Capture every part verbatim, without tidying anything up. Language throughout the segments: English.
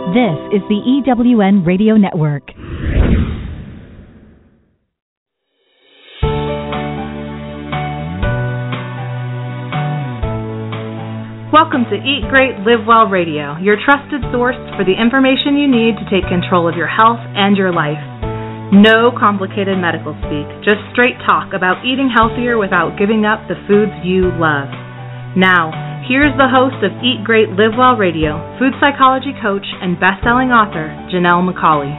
This is the E W N Radio Network. Welcome to Eat Great, Live Well Radio, your trusted source for the information you need to take control of your health and your life. No complicated medical speak, just straight talk about eating healthier without giving up the foods you love. Now, here's the host of Eat Great, Live Well Radio, food psychology coach and best-selling author, Janelle McCauley.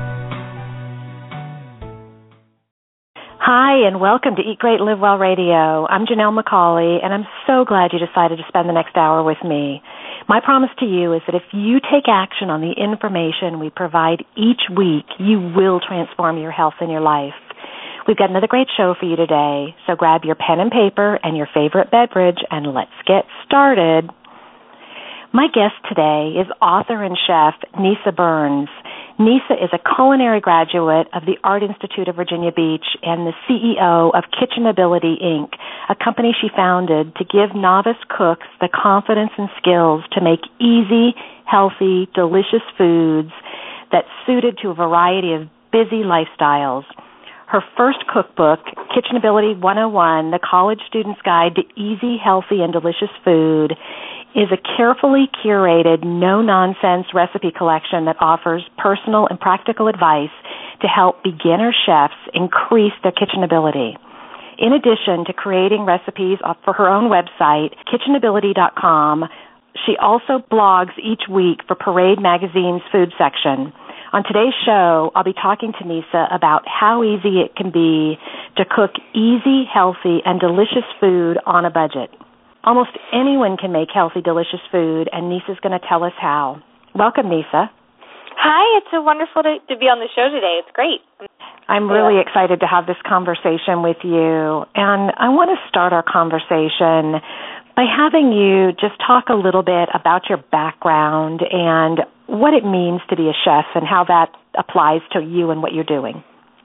Hi, and welcome to Eat Great, Live Well Radio. I'm Janelle McCauley, and I'm so glad you decided to spend the next hour with me. My promise to you is that if you take action on the information we provide each week, you will transform your health and your life. We've got another great show for you today, so grab your pen and paper and your favorite beverage, and let's get started. My guest today is author and chef Nisa Burns. Nisa is a culinary graduate of the Art Institute of Virginia Beach and the C E O of Kitchenability, Incorporated, a company she founded to give novice cooks the confidence and skills to make easy, healthy, delicious foods that's suited to a variety of busy lifestyles. Her first cookbook, Kitchenability one oh one, The College Student's Guide to Easy, Healthy, and Delicious Food, is a carefully curated, no-nonsense recipe collection that offers personal and practical advice to help beginner chefs increase their kitchen ability. In addition to creating recipes for her own website, kitchenability dot com, she also blogs each week for Parade Magazine's food section. On today's show, I'll be talking to Nisa about how easy it can be to cook easy, healthy, and delicious food on a budget. Almost anyone can make healthy, delicious food, and Nisa's going to tell us how. Welcome, Nisa. Hi, it's so wonderful to, to be on the show today. It's great. I'm really excited to have this conversation with you, and I want to start our conversation by having you just talk a little bit about your background and what it means to be a chef and how that applies to you and what you're doing.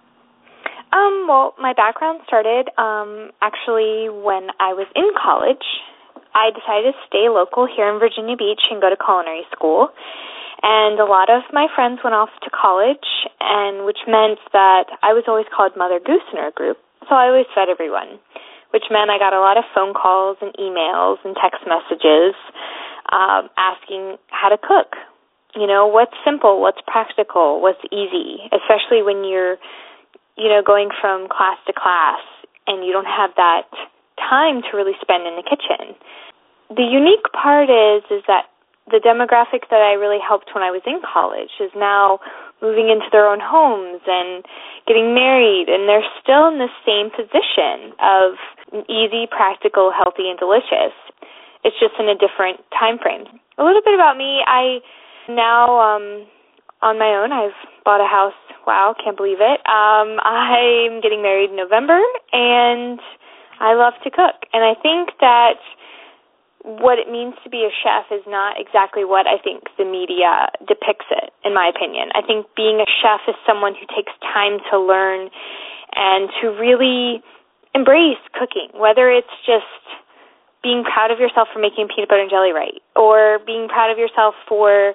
Um, well, my background started um, actually when I was in college. I decided to stay local here in Virginia Beach and go to culinary school. And a lot of my friends went off to college, and which meant that I was always called Mother Goose in our group, so I always fed everyone, which meant I got a lot of phone calls and emails and text messages um, asking how to cook. You know, what's simple, what's practical, what's easy, especially when you're, you know, going from class to class and you don't have that time to really spend in the kitchen. The unique part is is that the demographic that I really helped when I was in college is now moving into their own homes and getting married, and they're still in the same position of easy, practical, healthy, and delicious. It's just in a different time frame. A little bit about me, I now, um, on my own, I've bought a house. Wow, can't believe it. Um, I'm getting married in November, and I love to cook. And I think that what it means to be a chef is not exactly what I think the media depicts it, in my opinion. I think being a chef is someone who takes time to learn and to really embrace cooking, whether it's just being proud of yourself for making peanut butter and jelly right, or being proud of yourself for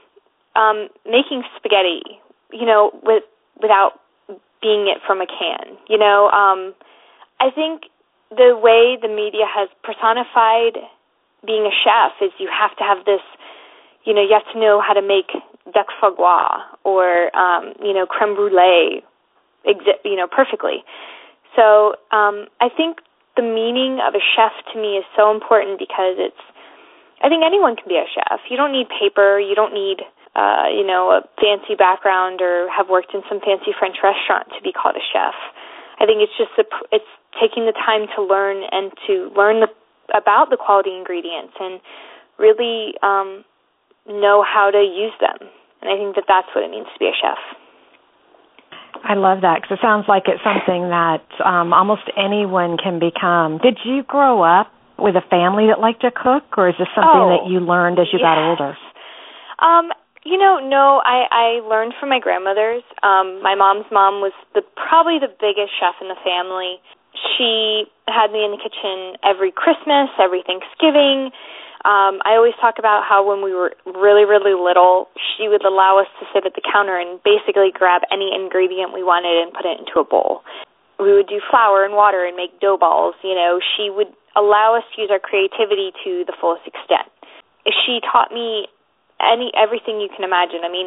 um, making spaghetti, you know, with, without being it from a can. You know, um, I think the way the media has personified being a chef is you have to have this, you know, you have to know how to make duck foie gras or, um, you know, creme brulee, exi- you know, perfectly. So um, I think the meaning of a chef to me is so important because it's, I think anyone can be a chef. You don't need paper. You don't need, uh, you know, a fancy background or have worked in some fancy French restaurant to be called a chef. I think it's just, a, it's taking the time to learn and to learn the about the quality ingredients and really um, know how to use them. And I think that that's what it means to be a chef. I love that because it sounds like it's something that um, almost anyone can become. Did you grow up with a family that liked to cook, or is this something oh, that you learned as you yes. got older? Um, you know, no, I, I learned from my grandmothers. Um, my mom's mom was the probably the biggest chef in the family. She had me in the kitchen every Christmas, every Thanksgiving. Um, I always talk about how when we were really, really little, she would allow us to sit at the counter and basically grab any ingredient we wanted and put it into a bowl. We would do flour and water and make dough balls. You know, she would allow us to use our creativity to the fullest extent. She taught me any everything you can imagine. I mean,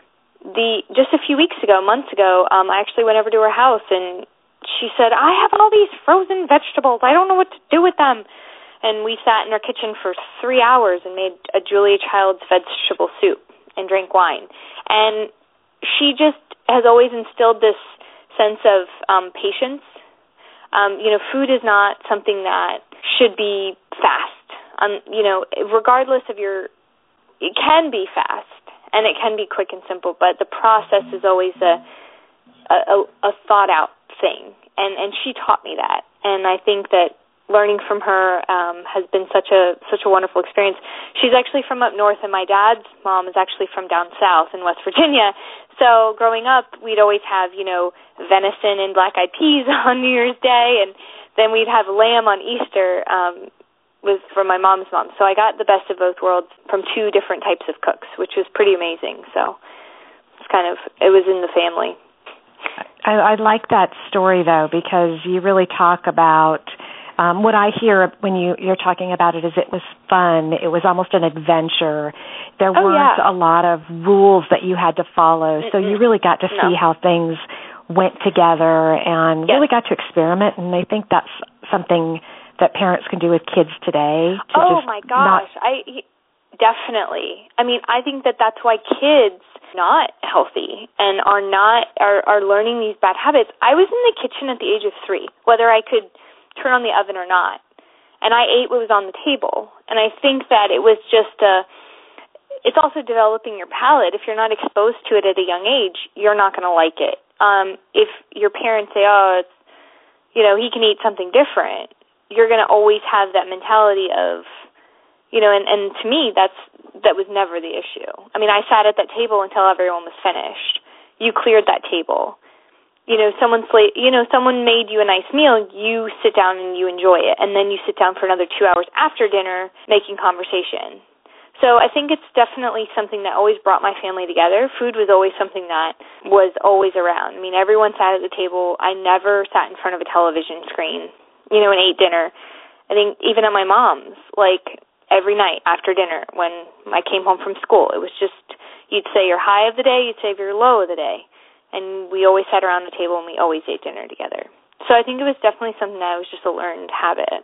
the just a few weeks ago, months ago, um, I actually went over to her house and she said, I have all these frozen vegetables. I don't know what to do with them. And we sat in our kitchen for three hours and made a Julia Child's vegetable soup and drank wine. And she just has always instilled this sense of um, patience. Um, you know, food is not something that should be fast. Um, you know, regardless of your, it can be fast and it can be quick and simple, but the process is always a a, a thought out thing. And, and she taught me that. And I think that learning from her um, has been such a such a wonderful experience. She's actually from up north, and my dad's mom is actually from down south in West Virginia. So growing up, we'd always have, you know, venison and black-eyed peas on New Year's Day, and then we'd have lamb on Easter um, with from my mom's mom. So I got the best of both worlds from two different types of cooks, which was pretty amazing. So it's kind of, it was in the family. I, I like that story, though, because you really talk about Um, what I hear when you, you're talking about it is it was fun. It was almost an adventure. There oh, weren't yeah. a lot of rules that you had to follow, Mm-mm. so you really got to no. see how things went together and yes. really got to experiment, and I think that's something that parents can do with kids today. To oh, just my gosh. Not... I definitely. I mean, I think that that's why kids not healthy and are not are, are learning these bad habits. I was in the kitchen at the age of three, whether I could turn on the oven or not, and I ate what was on the table. And I think that it was just a, it's also developing your palate. If you're not exposed to it at a young age, you're not going to like it. Um, if your parents say, oh, it's, you know, he can eat something different, you're going to always have that mentality of, you know, and, and to me, that's that was never the issue. I mean, I sat at that table until everyone was finished. You cleared that table. You know, someone sla- you know, someone made you a nice meal, you sit down and you enjoy it, and then you sit down for another two hours after dinner making conversation. So I think it's definitely something that always brought my family together. Food was always something that was always around. I mean, everyone sat at the table. I never sat in front of a television screen, you know, and ate dinner. I think even at my mom's, like every night after dinner when I came home from school, it was just, you'd say your high of the day, you'd say your low of the day. And we always sat around the table and we always ate dinner together. So I think it was definitely something that was just a learned habit.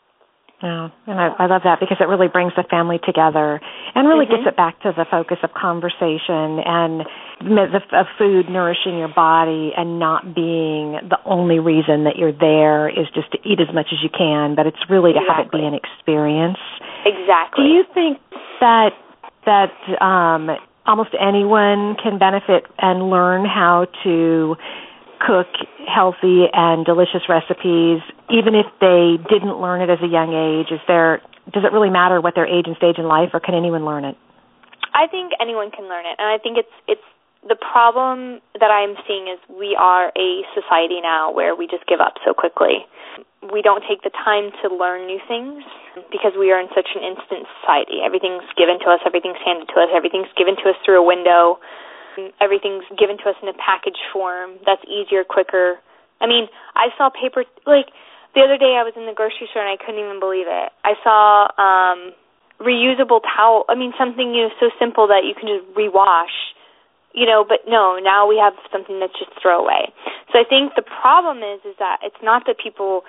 Yeah, and I, I love that because it really brings the family together and really mm-hmm. gets it back to the focus of conversation and the, of food nourishing your body and not being the only reason that you're there is just to eat as much as you can, but it's really to exactly. have it be an experience. Exactly. Do you think that that um, almost anyone can benefit and learn how to cook healthy and delicious recipes, even if they didn't learn it as a young age? Is there, does it really matter what their age and stage in life, or can anyone learn it? I think anyone can learn it, and I think it's it's the problem that I'm seeing is we are a society now where we just give up so quickly. We don't take the time to learn new things because we are in such an instant society. Everything's given to us, everything's handed to us, everything's given to us through a window. Everything's given to us in a package form that's easier, quicker. I mean, I saw paper, like, the other day I was in the grocery store and I couldn't even believe it. I saw um, reusable towel. I mean, something, you know, so simple that you can just rewash, you know, but no, now we have something that's just throwaway. So I think the problem is, is that it's not that people,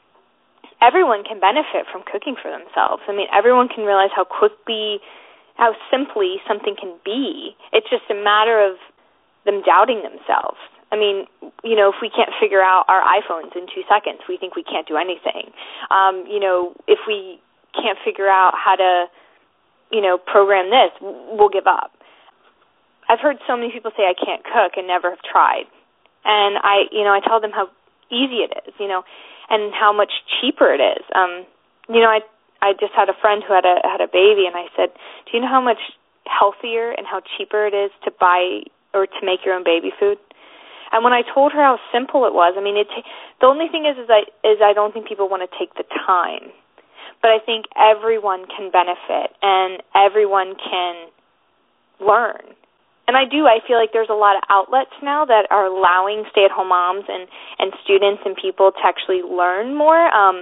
everyone can benefit from cooking for themselves. I mean, everyone can realize how quickly, how simply something can be. It's just a matter of them doubting themselves. I mean, you know, if we can't figure out our iPhones in two seconds, we think we can't do anything. Um, you know, if we can't figure out how to, you know, program this, we'll give up. I've heard so many people say I can't cook and never have tried. And I, you know, I tell them how easy it is, you know, and how much cheaper it is. Um, you know, I I just had a friend who had a had a baby, and I said, do you know how much healthier and how cheaper it is to buy or to make your own baby food? And when I told her how simple it was, I mean, it. The only thing is, is I is I don't think people want to take the time. but I think everyone can benefit and everyone can learn. And I do, I feel like there's a lot of outlets now that are allowing stay-at-home moms and, and students and people to actually learn more um,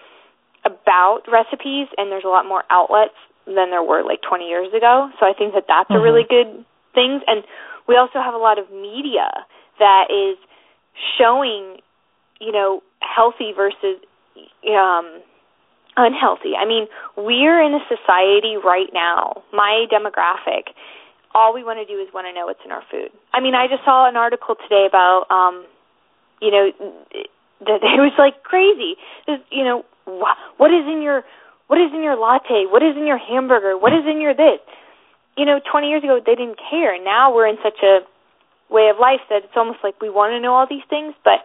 about recipes, and there's a lot more outlets than there were like twenty years ago. So I think that that's mm-hmm. a really good thing. And we also have a lot of media that is showing, you know, healthy versus um, unhealthy. I mean, we're in a society right now, my demographic, all we want to do is want to know what's in our food. I mean, I just saw an article today about, um, you know, that it was like crazy. There's, you know, what is in your, what is in your latte? What is in your hamburger? What is in your this? You know, twenty years ago they didn't care. Now we're in such a way of life that it's almost like we want to know all these things. But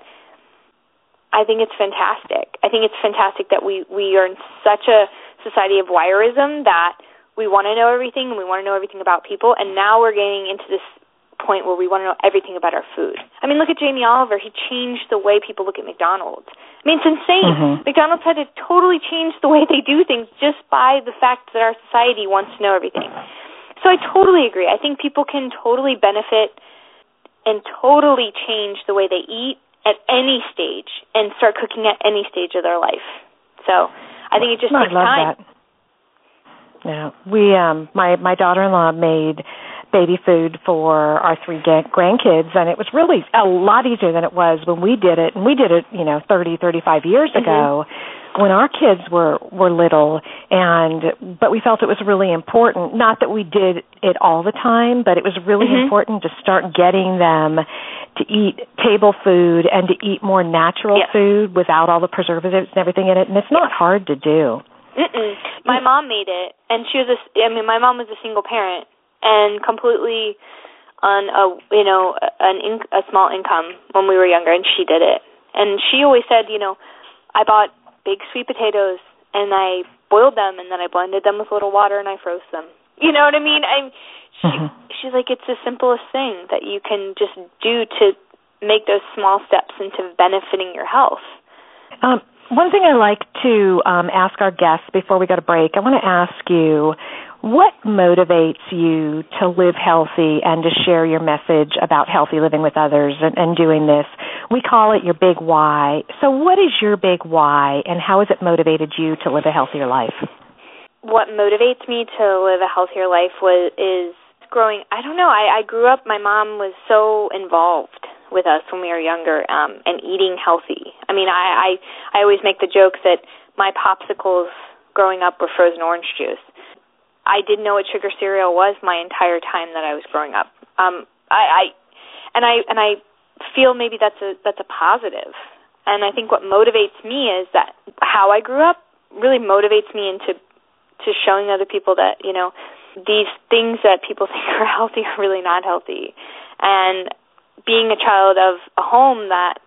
I think it's fantastic. I think it's fantastic that we we are in such a society of wireism that we want to know everything, and we want to know everything about people, and now we're getting into this point where we want to know everything about our food. I mean, look at Jamie Oliver. He changed the way people look at McDonald's. I mean, it's insane. Mm-hmm. McDonald's had to totally change the way they do things just by the fact that our society wants to know everything. So I totally agree. I think people can totally benefit and totally change the way they eat at any stage and start cooking at any stage of their life. So I think it just no, takes I love time. That. Yeah, we um my my daughter-in-law made baby food for our three grandkids, and it was really a lot easier than it was when we did it. And we did it, you know, thirty, thirty-five years mm-hmm. ago when our kids were were little, and but we felt it was really important, not that we did it all the time, but it was really mm-hmm. important to start getting them to eat table food and to eat more natural yeah. food without all the preservatives and everything in it. And it's not hard to do. Mm-mm. My mom made it, and she was a, I mean, my mom was a single parent and completely on a, you know, an in, a small income when we were younger, and she did it. And she always said, you know, I bought big sweet potatoes, and I boiled them, and then I blended them with a little water, and I froze them. You know what I mean? I'm, she, mm-hmm. She's like, it's the simplest thing that you can just do to make those small steps into benefiting your health. Um. One thing I like to um, ask our guests before we go to break, I want to ask you, what motivates you to live healthy and to share your message about healthy living with others and, and doing this? We call it your big why. So what is your big why, and how has it motivated you to live a healthier life? What motivates me to live a healthier life was is growing, I don't know, I, I grew up, my mom was so involved with us when we were younger, um, and eating healthy. I mean, I, I, I always make the joke that my popsicles growing up were frozen orange juice. I didn't know what sugar cereal was my entire time that I was growing up. Um, I, I and I and I feel maybe that's a that's a positive. And I think what motivates me is that how I grew up really motivates me into to showing other people that, you know, these things that people think are healthy are really not healthy. And being a child of a home that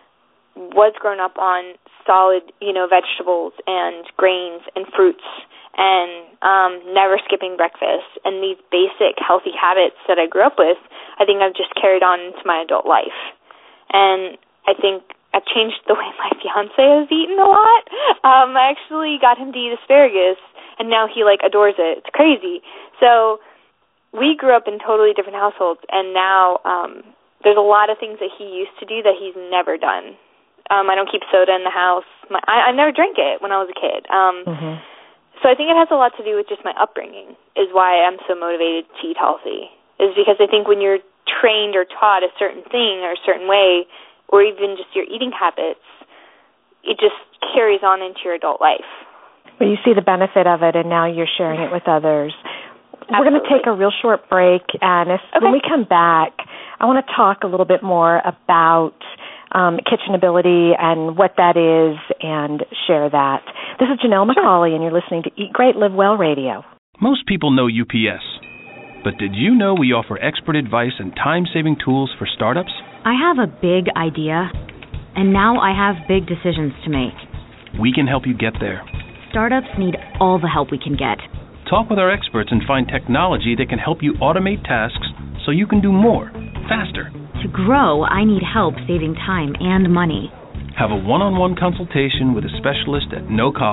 was grown up on solid, you know, vegetables and grains and fruits and um, never skipping breakfast and these basic healthy habits that I grew up with, I think I've just carried on into my adult life. And I think I've changed the way my fiance has eaten a lot. Um, I actually got him to eat asparagus, and now he, like, adores it. It's crazy. So we grew up in totally different households, and now um, there's a lot of things that he used to do that he's never done. Um, I don't keep soda in the house. My, I, I never drank it when I was a kid. Um, mm-hmm. So I think it has a lot to do with just my upbringing is why I'm so motivated to eat healthy, is because I think when you're trained or taught a certain thing or a certain way, or even just your eating habits, it just carries on into your adult life. Well, you see the benefit of it, and now you're sharing it with others. Absolutely. We're going to take a real short break, and if, okay. when we come back, I want to talk a little bit more about um, Kitchenability and what that is and share that. This is Janelle McCauley, and you're listening to Eat Great, Live Well Radio. Most people know U P S, but did you know we offer expert advice and time-saving tools for startups? I have a big idea, and now I have big decisions to make. We can help you get there. Startups need all the help we can get. Talk with our experts and find technology that can help you automate tasks so you can do more, faster. To grow, I need help saving time and money. Have a one-on-one consultation with a specialist at no cost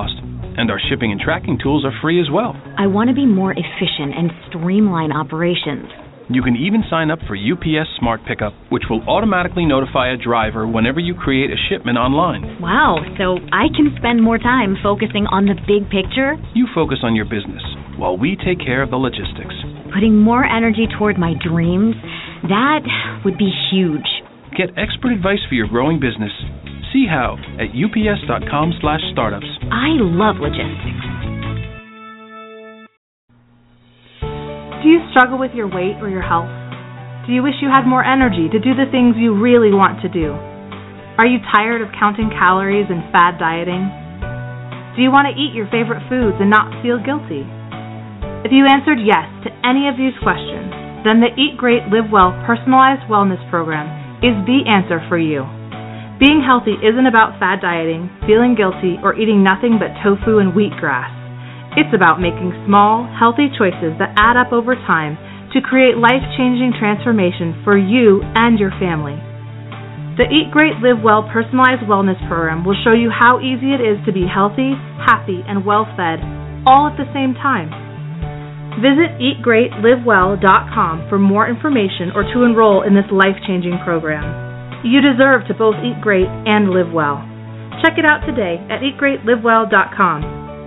And our shipping and tracking tools are free as well. I want to be more efficient and streamline operations. You can even sign up for U P S Smart Pickup, which will automatically notify a driver whenever you create a shipment online. Wow, so I can spend more time focusing on the big picture? You focus on your business, while we take care of the logistics. Putting more energy toward my dreams, that would be huge. Get expert advice for your growing business. See how at ups.com slash startups. I love logistics. Do you struggle with your weight or your health? Do you wish you had more energy to do the things you really want to do? Are you tired of counting calories and fad dieting? Do you want to eat your favorite foods and not feel guilty? If you answered yes to any of these questions, then the Eat Great, Live Well Personalized Wellness Program is the answer for you. Being healthy isn't about fad dieting, feeling guilty, or eating nothing but tofu and wheatgrass. It's about making small, healthy choices that add up over time to create life-changing transformation for you and your family. The Eat Great, Live Well Personalized Wellness Program will show you how easy it is to be healthy, happy, and well-fed, all at the same time. Visit eat great live well dot com for more information or to enroll in this life-changing program. You deserve to both eat great and live well. Check it out today at eat great live well dot com.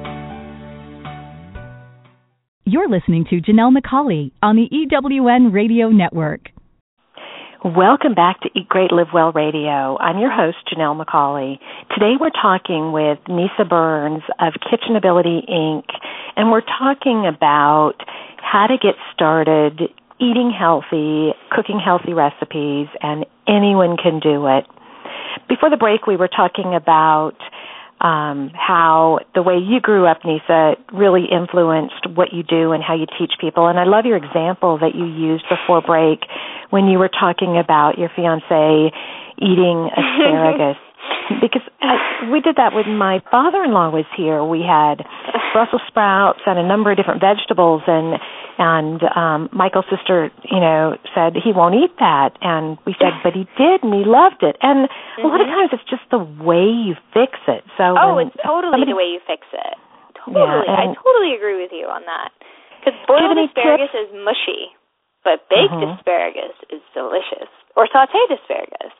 You're listening to Janelle McCauley on the E W N Radio Network. Welcome back to Eat Great, Live Well Radio. I'm your host, Janelle McCauley. Today we're talking with Nisa Burns of Kitchen Ability, Incorporated, and we're talking about how to get started eating healthy, cooking healthy recipes, and anyone can do it. Before the break, we were talking about Um, how the way you grew up, Nisa, really influenced what you do and how you teach people. And I love your example that you used before break when you were talking about your fiancé eating asparagus. Because I, we did that when my father-in-law was here. We had Brussels sprouts and a number of different vegetables, and and um, Michael's sister, you know, said he won't eat that, and we said, but he did, and he loved it. And mm-hmm. a lot of times it's just the way you fix it. So oh, it's totally somebody, the way you fix it. Totally, yeah, I totally agree with you on that. Because boiled asparagus tips? is mushy, but baked mm-hmm. asparagus is delicious, or sautéed asparagus.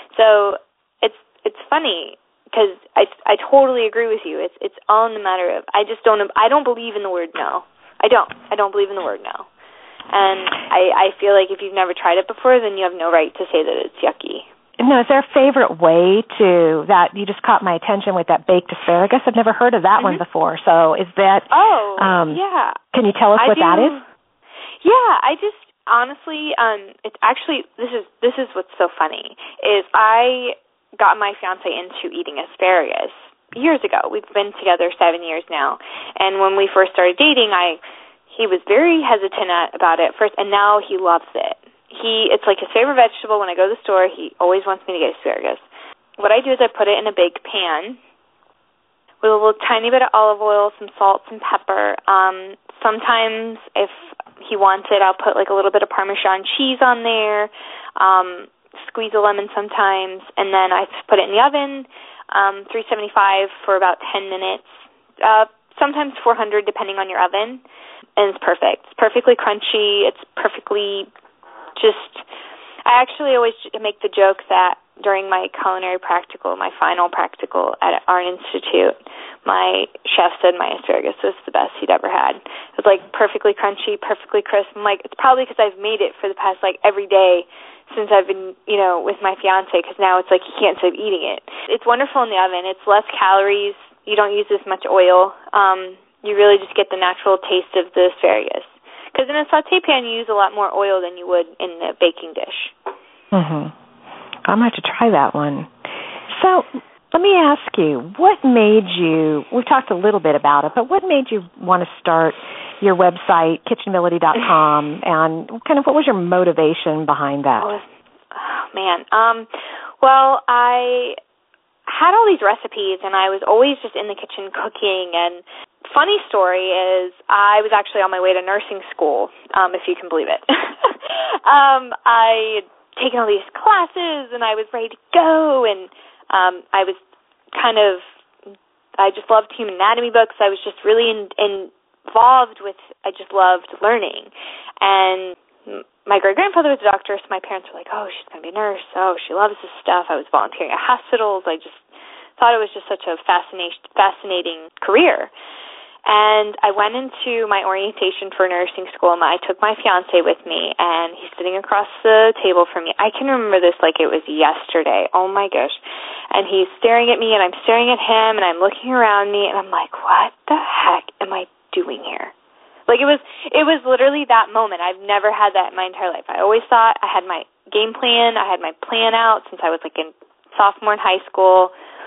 So it's it's funny because I I totally agree with you. It's it's all in the matter of I just don't I don't believe in the word no. I don't. I don't believe in the word no. And I, I feel like if you've never tried it before, then you have no right to say that it's yucky. No, is there a favorite way to that? You just caught my attention with that baked asparagus. I've never heard of that mm-hmm. one before. So is that? Oh, um, yeah. Can you tell us I what do, that is? Yeah, I just honestly, um, it's actually this is this is what's so funny is I got my fiance into eating asparagus years ago. We've been together seven years now, and when we first started dating, I he was very hesitant at, about it at first, and now he loves it. He it's like his favorite vegetable. When I go to the store, he always wants me to get asparagus. What I do is I put it in a big pan with a little tiny bit of olive oil, some salt, some pepper. Um, sometimes, if he wants it, I'll put like a little bit of Parmesan cheese on there. Um, squeeze a lemon sometimes, and then I put it in the oven. Um, three seventy-five for about ten minutes, uh, sometimes four hundred depending on your oven, and it's perfect. It's perfectly crunchy. It's perfectly just, I actually always make the joke that during my culinary practical, my final practical at Art Institute, my chef said my asparagus was the best he'd ever had. It was like perfectly crunchy, perfectly crisp. I'm like, it's probably because I've made it for the past like every day since I've been, you know, with my fiance, because now it's like he can't stop eating it. It's wonderful in the oven. It's less calories. You don't use as much oil. Um, you really just get the natural taste of the asparagus. Because in a sauté pan, you use a lot more oil than you would in the baking dish. Mm-hmm. I might have to try that one. So let me ask you, what made you, we talked a little bit about it, but what made you want to start your website, kitchen ability dot com, and kind of what was your motivation behind that? Oh, oh man. Um, well, I had all these recipes, and I was always just in the kitchen cooking. And funny story is I was actually on my way to nursing school, um, if you can believe it. um, I had taken all these classes, and I was ready to go, and um, I was kind of I just loved human anatomy books. I was just really in, in, involved with, I just loved learning. And my great-grandfather was a doctor, so my parents were like, oh, she's going to be a nurse. Oh, she loves this stuff. I was volunteering at hospitals. I just thought it was just such a fascination, fascinating career. And I went into my orientation for nursing school, and I took my fiancé with me, and he's sitting across the table from me. I can remember this like it was yesterday. Oh, my gosh. And he's staring at me, and I'm staring at him, and I'm looking around me, and I'm like, what the heck am I doing here? Like, it was it was literally that moment. I've never had that in my entire life. I always thought I had my game plan. I had my plan out since I was, like, in sophomore in high school,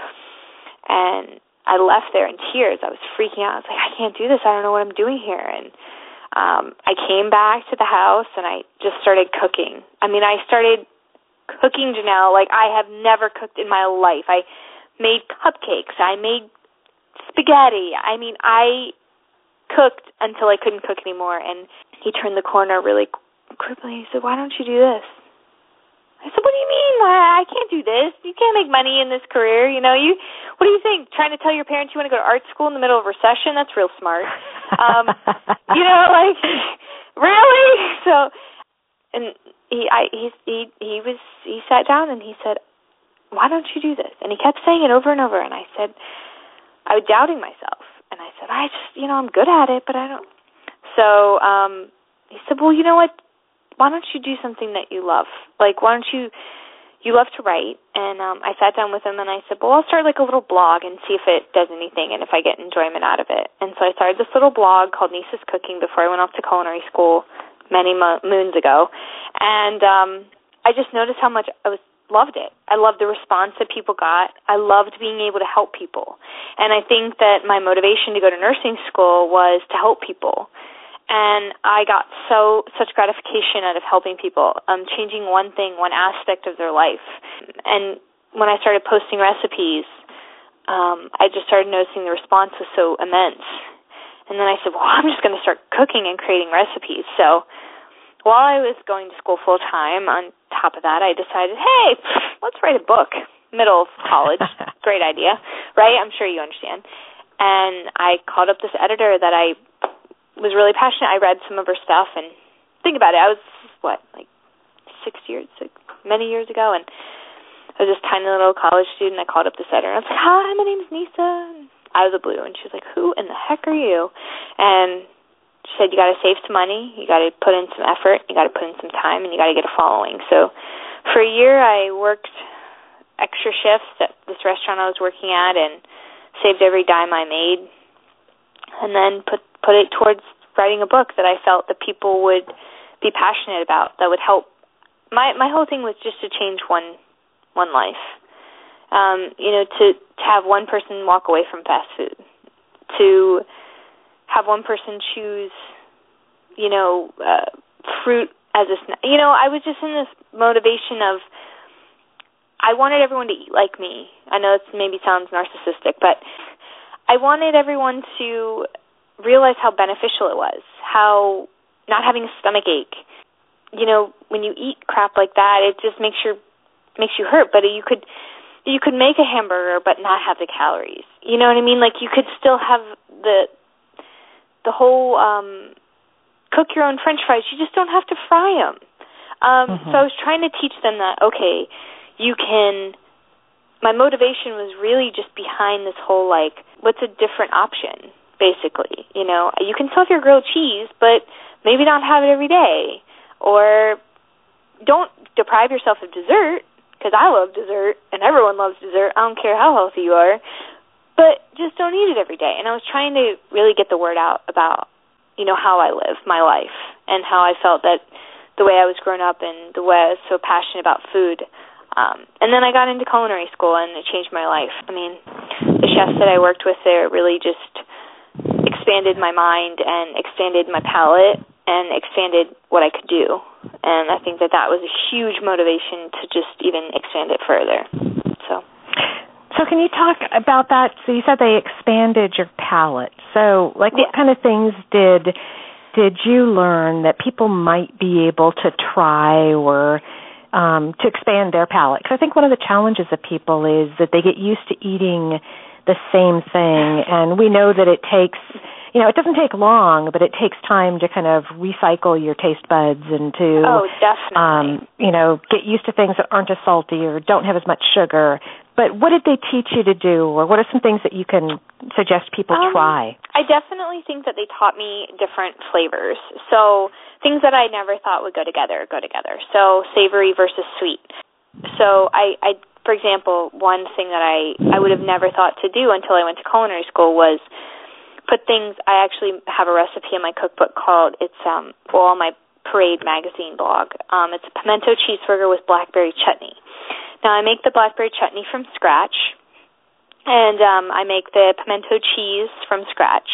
and I left there in tears. I was freaking out. I was like, I can't do this. I don't know what I'm doing here. And um, I came back to the house, and I just started cooking. I mean, I started cooking, Janelle, like I have never cooked in my life. I made cupcakes. I made spaghetti. I mean, I cooked until I couldn't cook anymore. And he turned the corner really quickly. He said, why don't you do this? I said, what do you mean? I, I can't do this. You can't make money in this career. You know, you, what do you think? Trying to tell your parents you want to go to art school in the middle of recession? That's real smart. Um, you know, like, really? So, and he, I, he, he, he was, he sat down and he said, why don't you do this? And he kept saying it over and over. And I said, I was doubting myself. And I said, I just, you know, I'm good at it, but I don't. So, um, he said, well, you know what? Why don't you do something that you love? Like, why don't you, you love to write. And um, I sat down with him and I said, well, I'll start like a little blog and see if it does anything and if I get enjoyment out of it. And so I started this little blog called Nisa's Cooking before I went off to culinary school many mo- moons ago. And um, I just noticed how much I was loved it. I loved the response that people got. I loved being able to help people. And I think that my motivation to go to nursing school was to help people. And I got so such gratification out of helping people, um, changing one thing, one aspect of their life. And when I started posting recipes, um, I just started noticing the response was so immense. And then I said, well, I'm just going to start cooking and creating recipes. So while I was going to school full time, on top of that, I decided, hey, let's write a book. Middle of college, great idea, right? I'm sure you understand. And I called up this editor that I was really passionate. I read some of her stuff, and think about it. I was, what, like six years, six, many years ago, and I was this tiny little college student. I called up this editor, and I was like, hi, my name's Nisa, out of the blue. And she was like, who in the heck are you? And she said, you got to save some money, you got to put in some effort, you got to put in some time, and you got to get a following. So for a year, I worked extra shifts at this restaurant I was working at and saved every dime I made, and then put put it towards writing a book that I felt that people would be passionate about, that would help. My my whole thing was just to change one one life. Um, you know, to, to have one person walk away from fast food, to have one person choose, you know, uh, fruit as a snack. You know, I was just in this motivation of, I wanted everyone to eat like me. I know it maybe sounds narcissistic, but I wanted everyone to realize how beneficial it was, how not having a stomach ache. You know, when you eat crap like that, it just makes your makes you hurt. But you could you could make a hamburger but not have the calories. You know what I mean? Like, you could still have the the whole um, cook your own French fries. You just don't have to fry them. Um, mm-hmm. So I was trying to teach them that, okay, you can. My motivation was really just behind this whole, like, what's a different option? Basically, you know, you can still have your grilled cheese, but maybe not have it every day. Or don't deprive yourself of dessert, because I love dessert, and everyone loves dessert. I don't care how healthy you are, but just don't eat it every day. And I was trying to really get the word out about, you know, how I live my life and how I felt that the way I was growing up and the way I was so passionate about food. Um, and then I got into culinary school, and it changed my life. I mean, the chefs that I worked with there really just expanded my mind and expanded my palate and expanded what I could do. And I think that that was a huge motivation to just even expand it further. So, so can you talk about that? So you said they expanded your palate. So, like, what yeah. kind of things did did you learn that people might be able to try or um, to expand their palate? Because I think one of the challenges of people is that they get used to eating the same thing. And we know that it takes, you know, it doesn't take long, but it takes time to kind of recycle your taste buds and to, oh, definitely. um, you know, get used to things that aren't as salty or don't have as much sugar. But what did they teach you to do, or what are some things that you can suggest people um, try? I definitely think that they taught me different flavors. So things that I never thought would go together go together. So savory versus sweet. So I, I for example, one thing that I, I would have never thought to do until I went to culinary school was put things, I actually have a recipe in my cookbook called, it's um, well, on my Parade magazine blog. Um, it's a pimento cheeseburger with blackberry chutney. Now, I make the blackberry chutney from scratch, and um, I make the pimento cheese from scratch.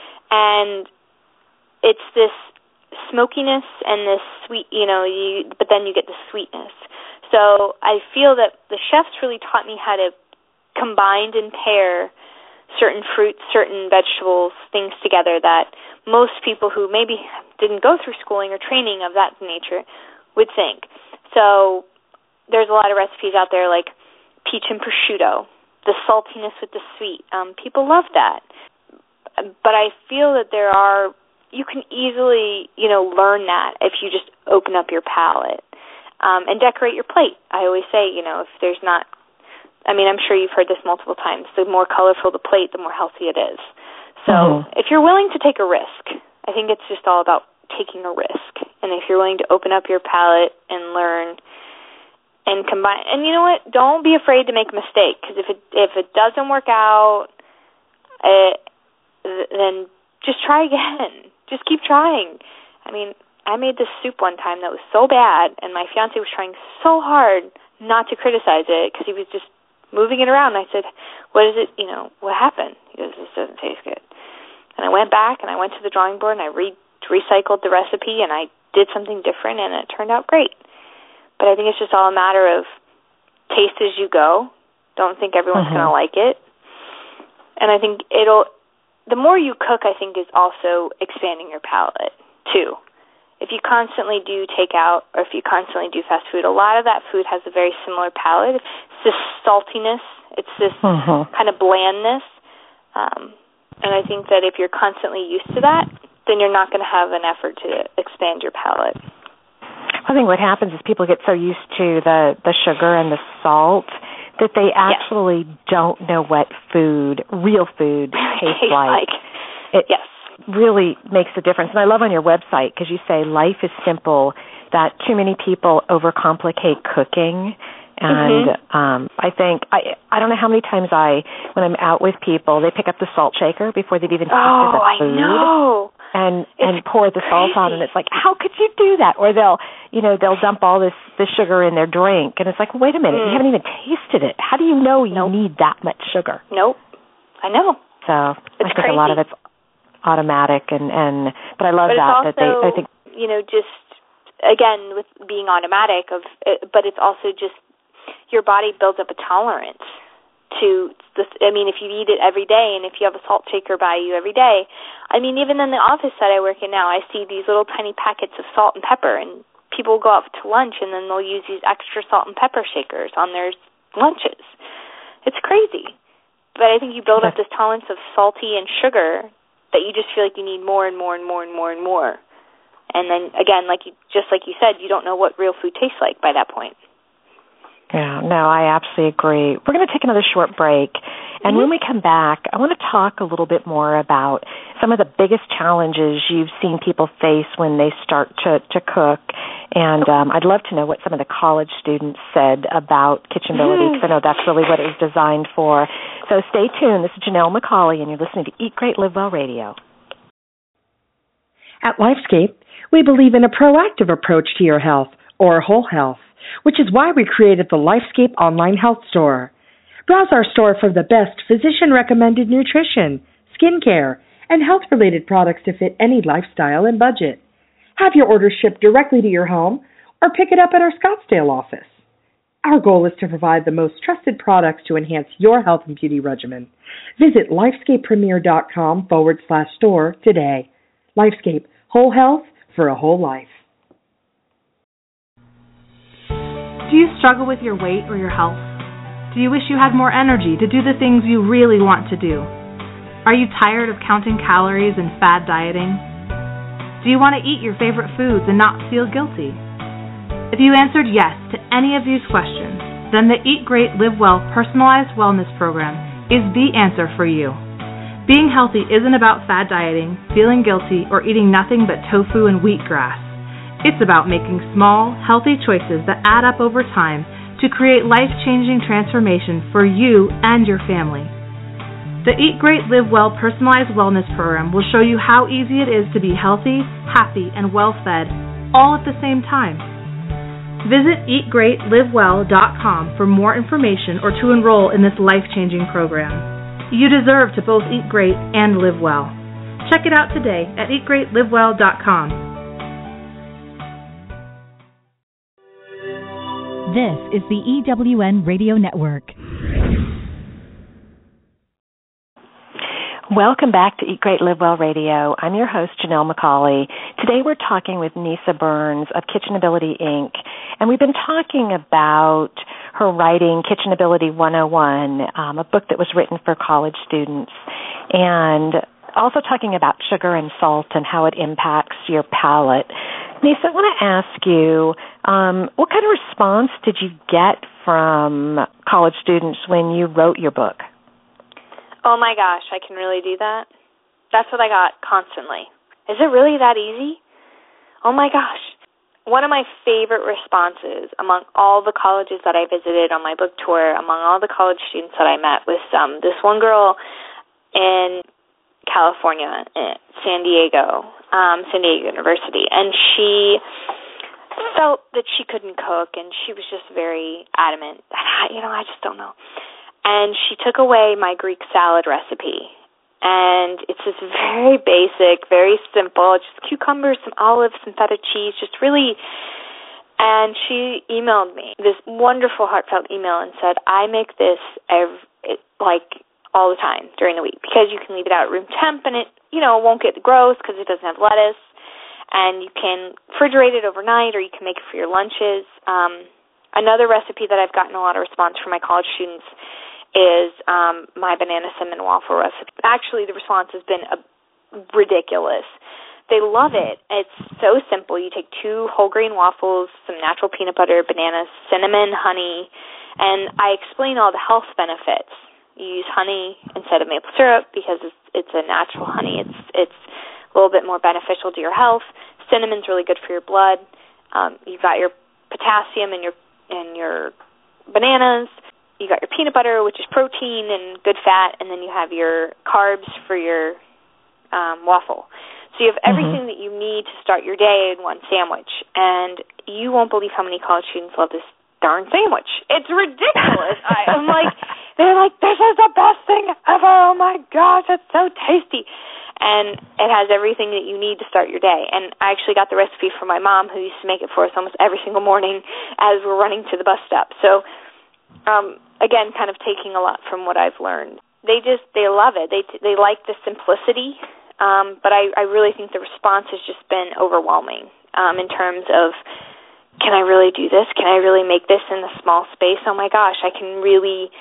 And it's this smokiness and this sweet, you know, you, but then you get the sweetness. So I feel that the chefs really taught me how to combine and pair certain fruits, certain vegetables, things together that most people who maybe didn't go through schooling or training of that nature would think. So there's a lot of recipes out there like peach and prosciutto, the saltiness with the sweet. Um, people love that. But I feel that there are, you can easily, you know, learn that if you just open up your palate. Um, and decorate your plate. I always say, you know, if there's not, I mean, I'm sure you've heard this multiple times, the more colorful the plate, the more healthy it is. So mm-hmm. if you're willing to take a risk, I think it's just all about taking a risk. And if you're willing to open up your palate and learn and combine, and you know what, don't be afraid to make a mistake, because if it if it doesn't work out, it, then just try again. Just keep trying. I mean, I made this soup one time that was so bad, and my fiancé was trying so hard not to criticize it because he was just moving it around. And I said, what is it, you know, what happened? He goes, this doesn't taste good. And I went back, and I went to the drawing board, and I re- recycled the recipe, and I did something different, and it turned out great. But I think it's just all a matter of taste as you go. Don't think everyone's mm-hmm. going to like it. And I think it'll, the more you cook, I think, is also expanding your palate, too. If you constantly do takeout or if you constantly do fast food, a lot of that food has a very similar palate. It's this saltiness. It's this mm-hmm. kind of blandness. Um, and I think that if you're constantly used to that, then you're not going to have an effort to expand your palate. I think what happens is people get so used to the, the sugar and the salt that they actually yes. don't know what food, real food, tastes Tastes like. like. It yes. really makes a difference. And I love on your website, because you say life is simple, that too many people overcomplicate cooking. And mm-hmm. um, I think, I I don't know how many times I, when I'm out with people, they pick up the salt shaker before they've even tasted oh, the food. I know. And it's and pour the salt crazy. on, and it's like, how could you do that? Or they'll, you know, they'll dump all this, this sugar in their drink, and it's like, wait a minute, mm. you haven't even tasted it. How do you know you nope. need that much sugar? Nope. I know. So it's I think crazy. a lot of it's automatic, and, and but I love but that also, that they. I think you know, just again with being automatic of, but it's also just your body builds up a tolerance to this. I mean, if you eat it every day, and if you have a salt shaker by you every day, I mean, even in the office that I work in now, I see these little tiny packets of salt and pepper, and people will go out to lunch, and then they'll use these extra salt and pepper shakers on their lunches. It's crazy. But I think you build up this tolerance of salty and sugar that you just feel like you need more and more and more and more and more. And then, again, like you, just like you said, you don't know what real food tastes like by that point. Yeah, no, I absolutely agree. We're going to take another short break. And mm-hmm. when we come back, I want to talk a little bit more about some of the biggest challenges you've seen people face when they start to, to cook. And um, I'd love to know what some of the college students said about Kitchenability, because I know that's really what it was designed for. So stay tuned. This is Janelle McCauley, and you're listening to Eat Great, Live Well Radio. At LifeScape, we believe in a proactive approach to your health, or whole health, which is why we created the LifeScape online health store. Browse our store for the best physician-recommended nutrition, skincare, and health-related products to fit any lifestyle and budget. Have your order shipped directly to your home or pick it up at our Scottsdale office. Our goal is to provide the most trusted products to enhance your health and beauty regimen. Visit lifescapepremier.com forward slash store today. LifeScape, whole health for a whole life. Do you struggle with your weight or your health? Do you wish you had more energy to do the things you really want to do? Are you tired of counting calories and fad dieting? Do you want to eat your favorite foods and not feel guilty? If you answered yes to any of these questions, then the Eat Great, Live Well personalized wellness program is the answer for you. Being healthy isn't about fad dieting, feeling guilty, or eating nothing but tofu and wheatgrass. It's about making small, healthy choices that add up over time to create life-changing transformation for you and your family. The Eat Great, Live Well personalized wellness program will show you how easy it is to be healthy, happy, and well-fed all at the same time. Visit eat great live well dot com for more information or to enroll in this life-changing program. You deserve to both eat great and live well. Check it out today at eat great live well dot com. This is the E W N Radio Network. Welcome back to Eat Great, Live Well Radio. I'm your host, Janelle McCauley. Today we're talking with Nisa Burns of Kitchen Ability, Incorporated. And we've been talking about her writing Kitchen Ability one oh one, um, a book that was written for college students, and also talking about sugar and salt and how it impacts your palate. Nisa, I want to ask you, um, what kind of response did you get from college students when you wrote your book? Oh my gosh, I can really do that? That's what I got constantly. Is it really that easy? Oh my gosh. One of my favorite responses among all the colleges that I visited on my book tour, among all the college students that I met, was um, this one girl in California, in San Diego, um, San Diego University, and she felt that she couldn't cook, and she was just very adamant. You know, I just don't know. And she took away my Greek salad recipe. And it's just very basic, very simple, just cucumbers, some olives, some feta cheese, just really. And she emailed me this wonderful, heartfelt email and said, I make this every, like all the time during the week because you can leave it out at room temp and it, you know, won't get gross because it doesn't have lettuce. And you can refrigerate it overnight or you can make it for your lunches. Um, another recipe that I've gotten a lot of response from my college students is um, my banana cinnamon waffle recipe. Actually, the response has been uh, ridiculous. They love it. It's so simple. You take two whole grain waffles, some natural peanut butter, bananas, cinnamon, honey, and I explain all the health benefits. You use honey instead of maple syrup because it's, it's a natural honey. It's it's a little bit more beneficial to your health. Cinnamon's really good for your blood. Um, you've got your potassium in your in your bananas. You got your peanut butter, which is protein and good fat, and then you have your carbs for your um, waffle. So you have everything mm-hmm. that you need to start your day in one sandwich. And you won't believe how many college students love this darn sandwich. It's ridiculous. I, I'm like, they're like, this is the best thing ever. Oh, my gosh, it's so tasty. And it has everything that you need to start your day. And I actually got the recipe from my mom, who used to make it for us almost every single morning as we're running to the bus stop. So, um, again, kind of taking a lot from what I've learned. They just, they love it. They they like the simplicity, um, but I, I really think the response has just been overwhelming um, in terms of, can I really do this? Can I really make this in a small space? Oh, my gosh, I can really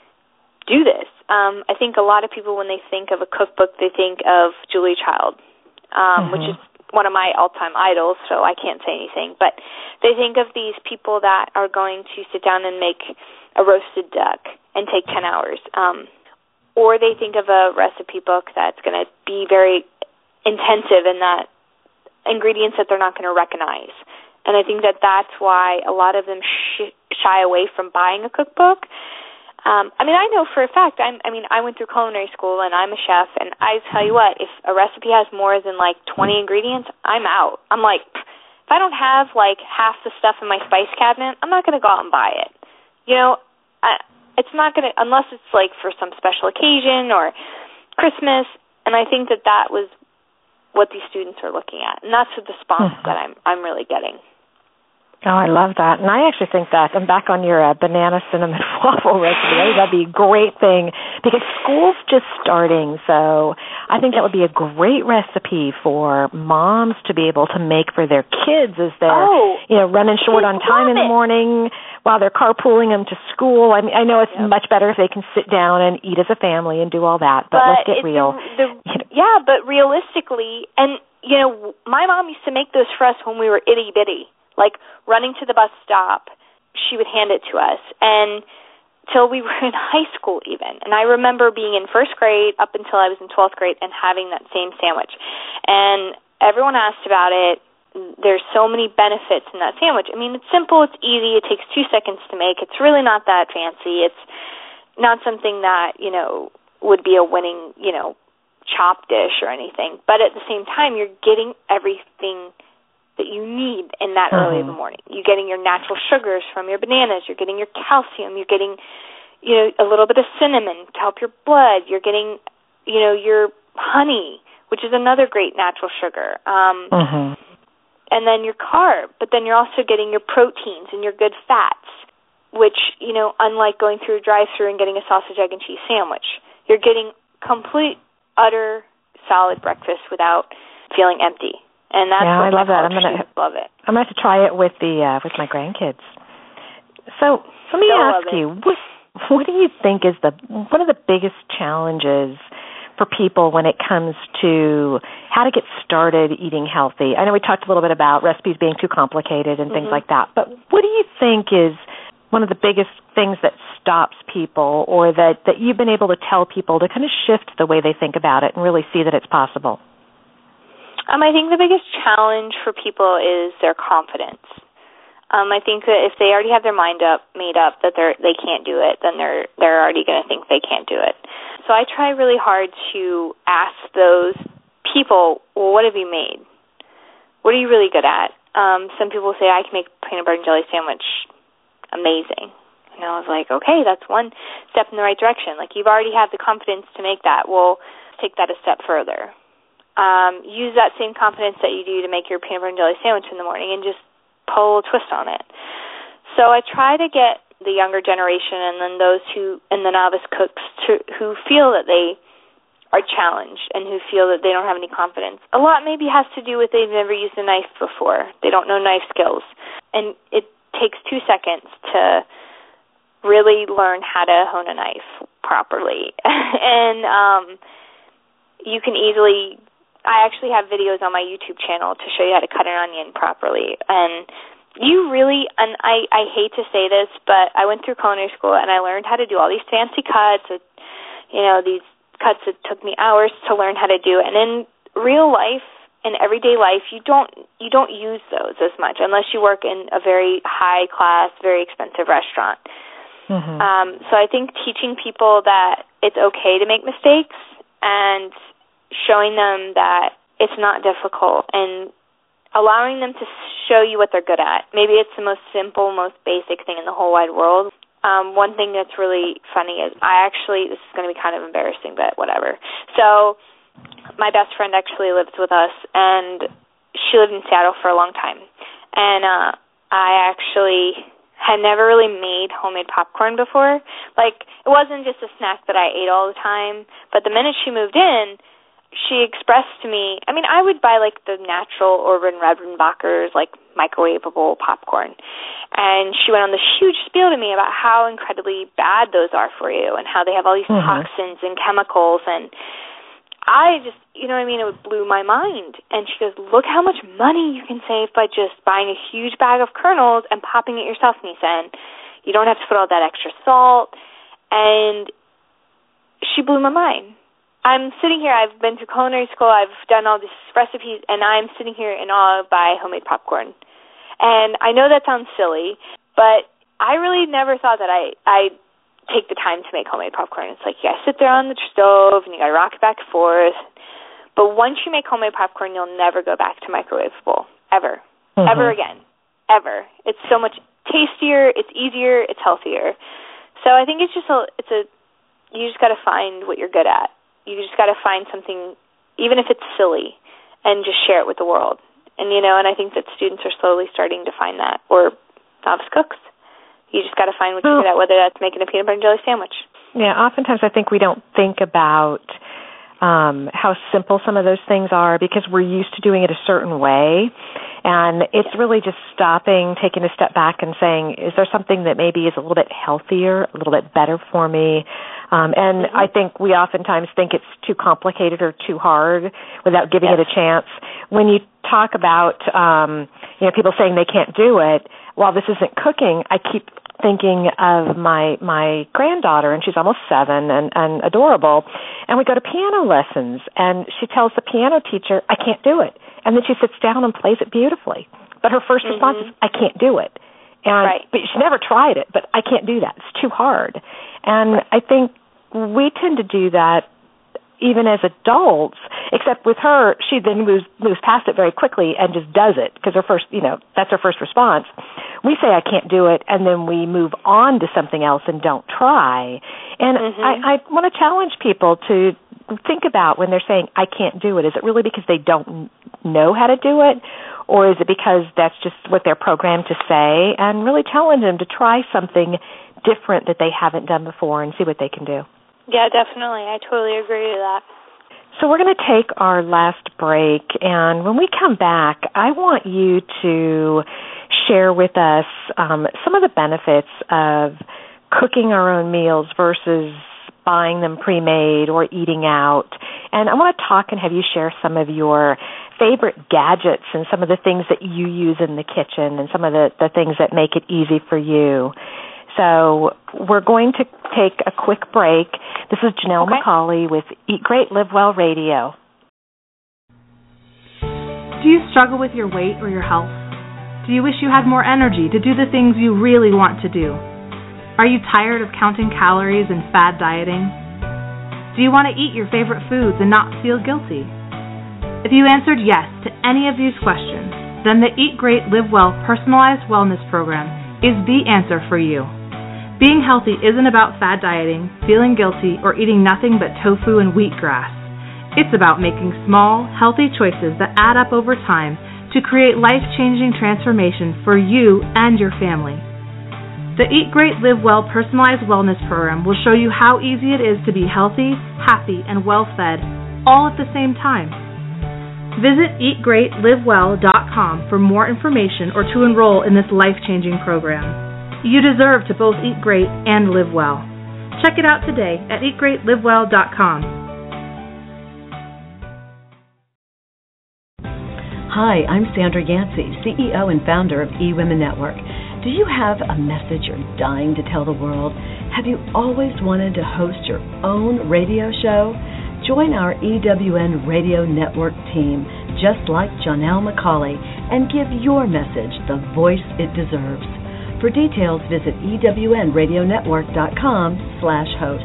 do this. Um, I think a lot of people, when they think of a cookbook, they think of Julia Child, um, mm-hmm. which is one of my all-time idols, so I can't say anything. But they think of these people that are going to sit down and make a roasted duck and take ten hours. Um, or they think of a recipe book that's going to be very intensive in that ingredients that they're not going to recognize. And I think that that's why a lot of them sh- shy away from buying a cookbook. Um, I mean, I know for a fact, I'm, I mean, I went through culinary school and I'm a chef, and I tell you what, if a recipe has more than like twenty ingredients, I'm out. I'm like, if I don't have like half the stuff in my spice cabinet, I'm not going to go out and buy it. You know, I, it's not going to, unless it's like for some special occasion or Christmas, and I think that that was what these students are looking at, and that's the response that I'm I'm really getting. Oh, I love that. And I actually think that, I'm back on your uh, banana cinnamon waffle recipe. I think that'd be a great thing because school's just starting. So I think that would be a great recipe for moms to be able to make for their kids as they're, oh, you know, running short on time in the morning while they're carpooling them to school. I mean, I know it's yep. much better if they can sit down and eat as a family and do all that, but, but let's get real. The, the, yeah, but realistically, and, you know, my mom used to make those for us when we were itty-bitty. Like, running to the bus stop, she would hand it to us, and till we were in high school even. And I remember being in first grade up until I was in twelfth grade and having that same sandwich. And everyone asked about it. There's so many benefits in that sandwich. I mean, it's simple, it's easy, it takes two seconds to make. It's really not that fancy. It's not something that, you know, would be a winning, you know, chop dish or anything. But at the same time, you're getting everything that you need in that mm-hmm. early in the morning. You're getting your natural sugars from your bananas. You're getting your calcium. You're getting, you know, a little bit of cinnamon to help your blood. You're getting, you know, your honey, which is another great natural sugar. Um, mm-hmm. And then your carb. But then you're also getting your proteins and your good fats, which, you know, unlike going through a drive-thru and getting a sausage, egg, and cheese sandwich, you're getting complete, utter, solid breakfast without feeling empty. And that's yeah, what I love that. I'm gonna love it. I'm gonna have to try it with the uh, with my grandkids. So let me They'll ask you, what, what do you think is the one of the biggest challenges for people when it comes to how to get started eating healthy? I know we talked a little bit about recipes being too complicated and things mm-hmm. like that, but what do you think is one of the biggest things that stops people, or that, that you've been able to tell people to kind of shift the way they think about it and really see that it's possible? Um, I think the biggest challenge for people is their confidence. Um, I think that if they already have their mind up, made up that they're they can't do it, then they're they're already going to think they can't do it. So I try really hard to ask those people, well, what have you made? What are you really good at? Um, some people say, I can make peanut butter and jelly sandwich amazing. And I was like, okay, that's one step in the right direction. Like, you've already had the confidence to make that. Well, take that a step further. Um, use that same confidence that you do to make your peanut butter and jelly sandwich in the morning and just pull a twist on it. So I try to get the younger generation and then those who, and the novice cooks to, who feel that they are challenged and who feel that they don't have any confidence. A lot maybe has to do with they've never used a knife before. They don't know knife skills. And it takes two seconds to really learn how to hone a knife properly. and um, you can easily... I actually have videos on my YouTube channel to show you how to cut an onion properly. And you really, and I, I hate to say this, but I went through culinary school and I learned how to do all these fancy cuts, you know, these cuts that took me hours to learn how to do. And in real life, in everyday life, you don't you don't use those as much unless you work in a very high-class, very expensive restaurant. Mm-hmm. Um, so I think teaching people that it's okay to make mistakes and showing them that it's not difficult and allowing them to show you what they're good at. Maybe it's the most simple, most basic thing in the whole wide world. Um, one thing that's really funny is I actually, this is going to be kind of embarrassing, but whatever. So my best friend actually lives with us, and she lived in Seattle for a long time. And uh, I actually had never really made homemade popcorn before. Like, it wasn't just a snack that I ate all the time, but the minute she moved in, she expressed to me, I mean, I would buy, like, the natural Orvin Redenbacher's, like, microwavable popcorn. And she went on this huge spiel to me about how incredibly bad those are for you and how they have all these mm-hmm. toxins and chemicals. And I just, you know what I mean, it blew my mind. And she goes, look how much money you can save by just buying a huge bag of kernels and popping it yourself, Nisa. And you don't have to put all that extra salt. And she blew my mind. I'm sitting here, I've been to culinary school, I've done all these recipes, and I'm sitting here in awe by homemade popcorn. And I know that sounds silly, but I really never thought that I, I'd take the time to make homemade popcorn. It's like, you gotta sit there on the stove, and you gotta rock it back and forth. But once you make homemade popcorn, you'll never go back to microwavable, ever. Mm-hmm. Ever again. Ever. It's so much tastier, it's easier, it's healthier. So I think it's just a, it's a, you just gotta find what you're good at. You just got to find something, even if it's silly, and just share it with the world. And, you know, and I think that students are slowly starting to find that, or novice cooks. You just got to find what you're good at, whether that's making a peanut butter and jelly sandwich. Yeah, oftentimes I think we don't think about um, how simple some of those things are because we're used to doing it a certain way. And it's really just stopping, taking a step back and saying, is there something that maybe is a little bit healthier, a little bit better for me? Um, and mm-hmm. I think we oftentimes think it's too complicated or too hard without giving yes. it a chance. When you talk about, um, you know, people saying they can't do it, while this isn't cooking, I keep thinking of my my granddaughter, and she's almost seven and, and adorable, and we go to piano lessons, and she tells the piano teacher, I can't do it. And then she sits down and plays it beautifully. But her first mm-hmm. response is, I can't do it. And right. But she never tried it, but I can't do that. It's too hard. And I think we tend to do that even as adults, except with her, she then moves moves past it very quickly and just does it because her first, you know, that's her first response. We say, I can't do it, and then we move on to something else and don't try. And mm-hmm. I, I want to challenge people to think about when they're saying, I can't do it. Is it really because they don't know how to do it, or is it because that's just what they're programmed to say? And really challenge them to try something different that they haven't done before and see what they can do. Yeah, definitely. I totally agree with that. So we're going to take our last break, and when we come back, I want you to share with us um, some of the benefits of cooking our own meals versus buying them pre-made or eating out. And I want to talk and have you share some of your favorite gadgets and some of the things that you use in the kitchen and some of the, the things that make it easy for you. So we're going to take a quick break. This is Janelle okay. McCauley with Eat Great, Live Well Radio. Do you struggle with your weight or your health? Do you wish you had more energy to do the things you really want to do? Are you tired of counting calories and fad dieting? Do you want to eat your favorite foods and not feel guilty? If you answered yes to any of these questions, then the Eat Great, Live Well personalized wellness program is the answer for you. Being healthy isn't about fad dieting, feeling guilty, or eating nothing but tofu and wheatgrass. It's about making small, healthy choices that add up over time to create life-changing transformation for you and your family. The Eat Great, Live Well personalized wellness program will show you how easy it is to be healthy, happy, and well-fed all at the same time. Visit eat great live well dot com for more information or to enroll in this life-changing program. You deserve to both eat great and live well. Check it out today at eat great live well dot com. Hi, I'm Sandra Yancey, C E O and founder of eWomen Network. Do you have a message you're dying to tell the world? Have you always wanted to host your own radio show? Join our E W N Radio Network team, just like Janelle McCauley, and give your message the voice it deserves. For details, visit E W N radio network dot com slash host.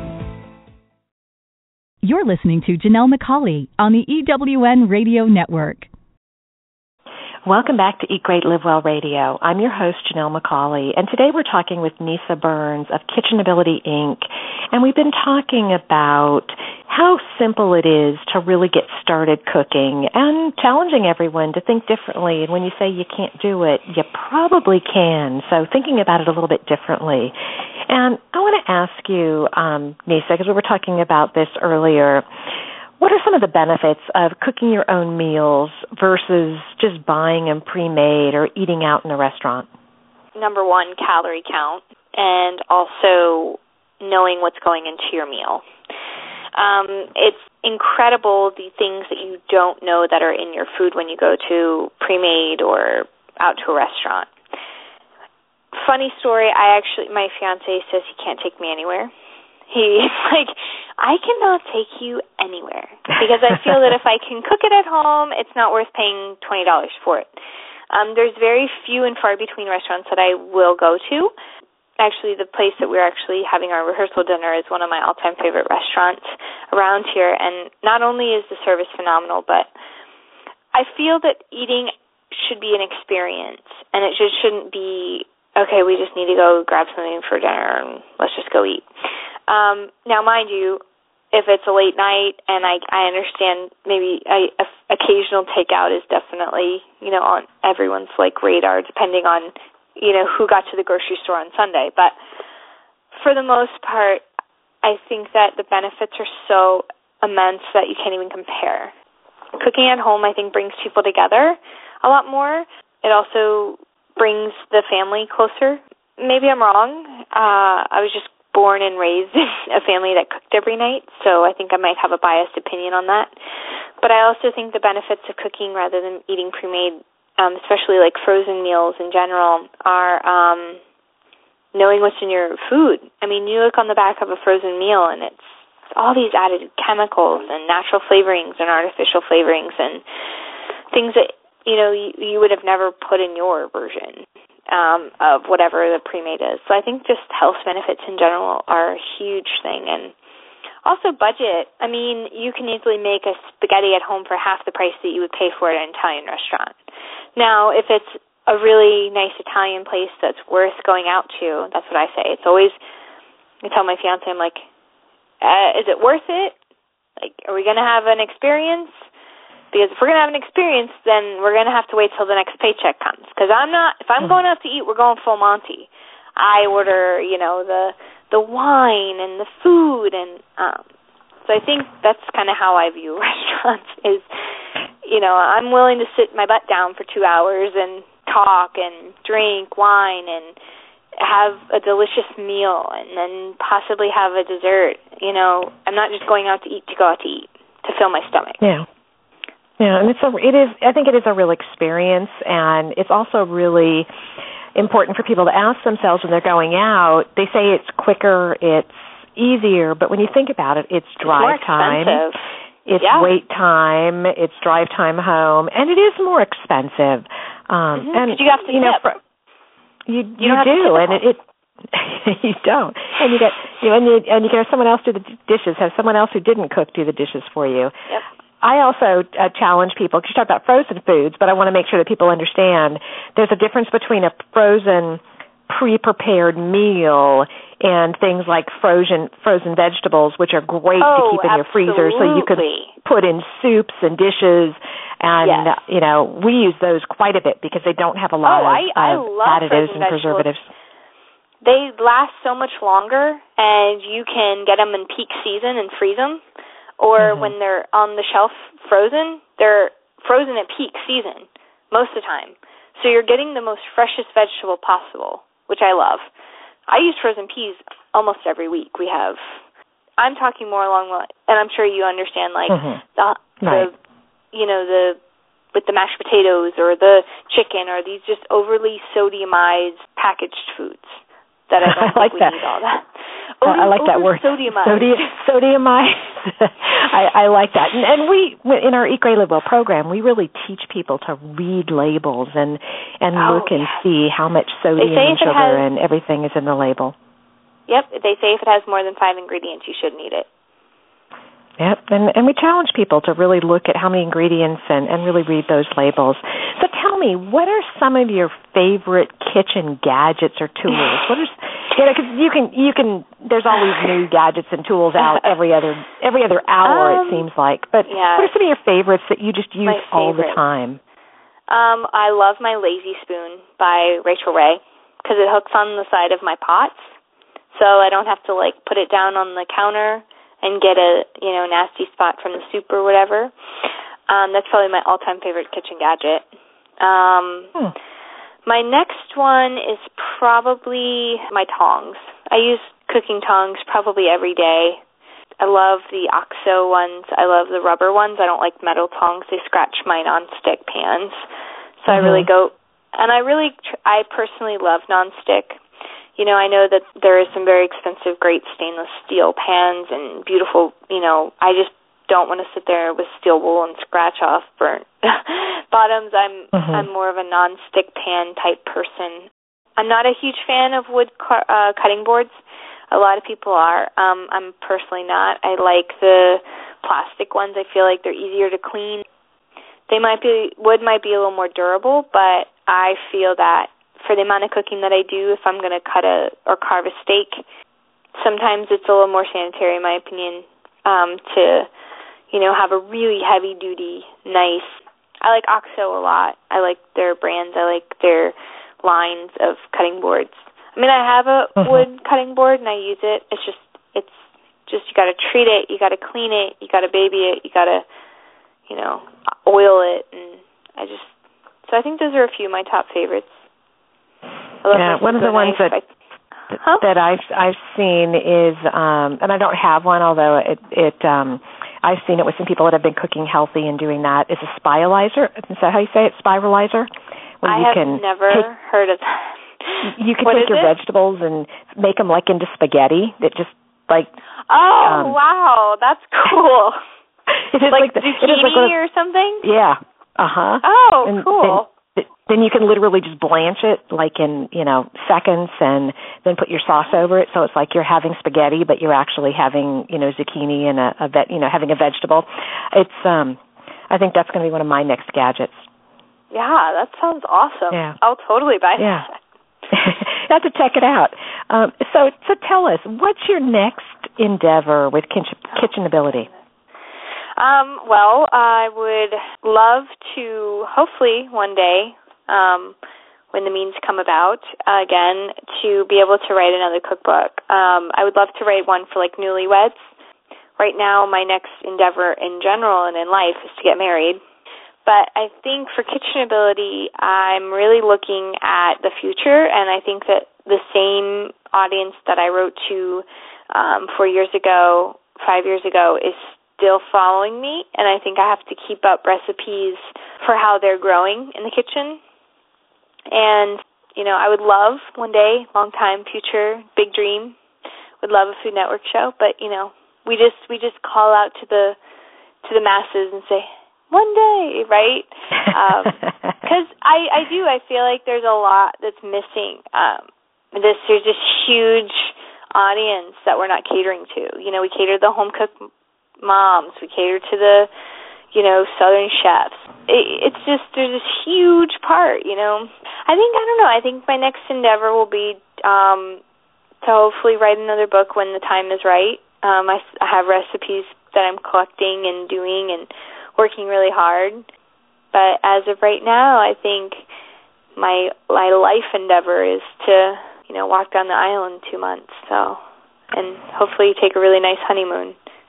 You're listening to Janelle McCauley on the E W N Radio Network. Welcome back to Eat Great, Live Well Radio. I'm your host, Janelle McCauley, and today we're talking with Nisa Burns of Kitchenability, Incorporated, and we've been talking about how simple it is to really get started cooking and challenging everyone to think differently. And when you say you can't do it, you probably can. So thinking about it a little bit differently. And I want to ask you, um, Nisa, because we were talking about this earlier, what are some of the benefits of cooking your own meals versus just buying them pre-made or eating out in a restaurant? Number one, calorie count, and also knowing what's going into your meal. Um, it's incredible the things that you don't know that are in your food when you go to pre-made or out to a restaurant. Funny story, I actually, my fiance says he can't take me anywhere. He's like, I cannot take you anywhere because I feel that if I can cook it at home, it's not worth paying twenty dollars for it. Um, there's very few and far between restaurants that I will go to. Actually, the place that we're actually having our rehearsal dinner is one of my all-time favorite restaurants around here, and not only is the service phenomenal, but I feel that eating should be an experience, and it just shouldn't be, okay, we just need to go grab something for dinner and let's just go eat. Um, now, mind you, if it's a late night, and I I understand maybe I, a, occasional takeout is definitely, you know, on everyone's like radar, depending on, you know, who got to the grocery store on Sunday. But for the most part, I think that the benefits are so immense that you can't even compare. Cooking at home, I think, brings people together a lot more. It also brings the family closer. Maybe I'm wrong. Uh, I was just born and raised in a family that cooked every night, so I think I might have a biased opinion on that. But I also think the benefits of cooking rather than eating pre-made, um, especially like frozen meals in general, are um, knowing what's in your food. I mean, you look on the back of a frozen meal, and it's all these added chemicals and natural flavorings and artificial flavorings and things that, you know, you, you would have never put in your version um, of whatever the pre-made is. So I think just health benefits in general are a huge thing. And also budget. I mean, you can easily make a spaghetti at home for half the price that you would pay for at an Italian restaurant. Now, if it's a really nice Italian place that's worth going out to, that's what I say. It's always, I tell my fiance, I'm like, uh, is it worth it? Like, are we going to have an experience? Because if we're going to have an experience, then we're going to have to wait till the next paycheck comes. Because I'm not, if I'm mm-hmm. going out to eat, we're going full Monty. I order, you know, the the wine and the food. And um, so I think that's kind of how I view restaurants is, you know, I'm willing to sit my butt down for two hours and talk and drink wine and have a delicious meal and then possibly have a dessert. You know, I'm not just going out to eat to go out to eat, to fill my stomach. Yeah. Yeah, and it's a, it is, I think it is a real experience, and it's also really important for people to ask themselves when they're going out. They say it's quicker, it's easier, but when you think about it, it's drive it's time, it's yeah. wait time, it's drive time home, and it is more expensive. Um, mm-hmm. And you have to you know, tip. for, you, you, you do, and it. it you don't, and you get you know, and you and you get someone else do the dishes. Have someone else who didn't cook do the dishes for you. Yep. I also uh, challenge people, because you talk about frozen foods, but I want to make sure that people understand there's a difference between a frozen, pre-prepared meal and things like frozen frozen vegetables, which are great oh, to keep in your freezer, so you can put in soups and dishes. And, yes. uh, you know, we use those quite a bit because they don't have a lot oh, of I, I uh, love additives frozen and preservatives. They last so much longer, and you can get them in peak season and freeze them. Or mm-hmm. when they're on the shelf frozen, they're frozen at peak season most of the time. So you're getting the most freshest vegetable possible, which I love. I use frozen peas almost every week. We have, I'm talking more along the, and I'm sure you understand, like mm-hmm. the, right. the, you know, the, with the mashed potatoes or the chicken or these just overly sodiumized packaged foods. That I don't I like think we that. need all that. Uh, I like that word. Sodiumized. Sodium, sodiumized. I, I like that. And, and we, in our Eat Great Live Well program, we really teach people to read labels and and oh, look and yes. see how much sodium and sugar has, and everything is in the label. Yep. They say if it has more than five ingredients, you shouldn't eat it. Yep, and, and we challenge people to really look at how many ingredients and, and really read those labels. So tell me, what are some of your favorite kitchen gadgets or tools? What is, you know, because you can, you can, there's always new gadgets and tools out every other every other hour, um, it seems like. But yeah. what are some of your favorites that you just use all the time? Um, I love my Lazy Spoon by Rachel Ray because it hooks on the side of my pots, so I don't have to, like, put it down on the counter and get a, you know, nasty spot from the soup or whatever. Um, that's probably my all-time favorite kitchen gadget. Um, hmm. My next one is probably my tongs. I use cooking tongs probably every day. I love the OXO ones. I love the rubber ones. I don't like metal tongs. They scratch my nonstick pans. So mm-hmm. I really go, and I really, tr- I personally love nonstick. You know, I know that there is some very expensive, great stainless steel pans and beautiful, you know, I just don't want to sit there with steel wool and scratch off burnt bottoms. I'm mm-hmm. I'm more of a non-stick pan type person. I'm not a huge fan of wood car, uh, cutting boards. A lot of people are. Um, I'm personally not. I like the plastic ones. I feel like they're easier to clean. They might be, wood might be a little more durable, but I feel that for the amount of cooking that I do, if I'm going to cut a or carve a steak, sometimes it's a little more sanitary, in my opinion, um, to, you know, have a really heavy-duty, nice. I like OXO a lot. I like their brands. I like their lines of cutting boards. I mean, I have a uh-huh. wood cutting board, and I use it. It's just, it's just, you got to treat it, you got to clean it, you got to baby it, you got to, you know, oil it, and I just, so I think those are a few of my top favorites. I love yeah, one of the ones knife. that I, huh? that I've I've seen is, um, and I don't have one, although it it um, I've seen it with some people that have been cooking healthy and doing that. Is a spiralizer. Is that how you say it? Spiralizer. Where I you have can never take, heard of that. You can what take your it? vegetables and make them like into spaghetti. That just like. Oh um, wow, that's cool. It is like, like the, zucchini it is like a, or something? Yeah. Uh-huh. Oh, and cool. Then, then you can literally just blanch it like in, you know, seconds and then put your sauce over it. So it's like you're having spaghetti, but you're actually having, you know, zucchini and a, a vet, you know, having a vegetable. It's, um, I think that's going to be one of my next gadgets. Yeah, that sounds awesome. Yeah. I'll totally buy yeah. that. You have to check it out. Um, so, so tell us, what's your next endeavor with kitchen, Kitchenability? Um, well, I would love to, hopefully one day, um, when the means come about, uh, again, to be able to write another cookbook. Um, I would love to write one for, like, newlyweds. Right now, my next endeavor in general and in life is to get married. But I think for Kitchenability, I'm really looking at the future, and I think that the same audience that I wrote to um, four years ago, five years ago, is still following me, and I think I have to keep up recipes for how they're growing in the kitchen. And, you know, I would love one day, long time, future, big dream, would love a Food Network show, but, you know, we just we just call out to the to the masses and say, one day, right? Because um, I, I do, I feel like there's a lot that's missing. Um, this There's this huge audience that we're not catering to. You know, we cater to the home-cooked moms. We cater to the, you know, Southern chefs. It, it's just, there's this huge part, you know. I think, I don't know, I think my next endeavor will be um, to hopefully write another book when the time is right. Um, I, I have recipes that I'm collecting and doing and working really hard. But as of right now, I think my my life endeavor is to, you know, walk down the aisle in two months. So, and hopefully take a really nice honeymoon.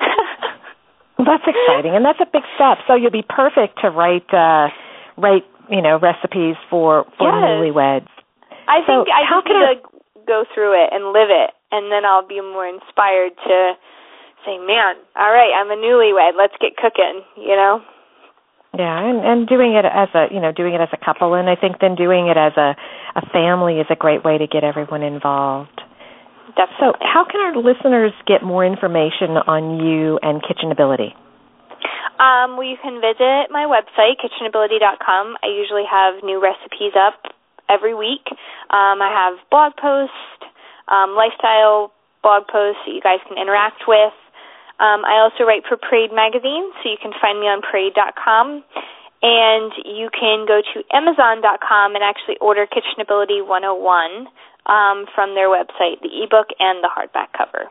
Well, that's exciting, and that's a big step. So you'll be perfect to write, uh, write, you know, recipes for for yes. newlyweds. I so think I how just can need I... to go through it and live it, and then I'll be more inspired to say, "Man, all right, I'm a newlywed. Let's get cooking." You know. Yeah, and, and doing it as a, you know, doing it as a couple, and I think then doing it as a, a family is a great way to get everyone involved. Definitely. So how can our listeners get more information on you and Kitchenability? Um, well, you can visit my website, kitchenability dot com. I usually have new recipes up every week. Um, I have blog posts, um, lifestyle blog posts that you guys can interact with. Um, I also write for Parade Magazine, so you can find me on parade dot com. And you can go to amazon dot com and actually order Kitchenability one oh one um, from their website, the ebook and the hardback cover.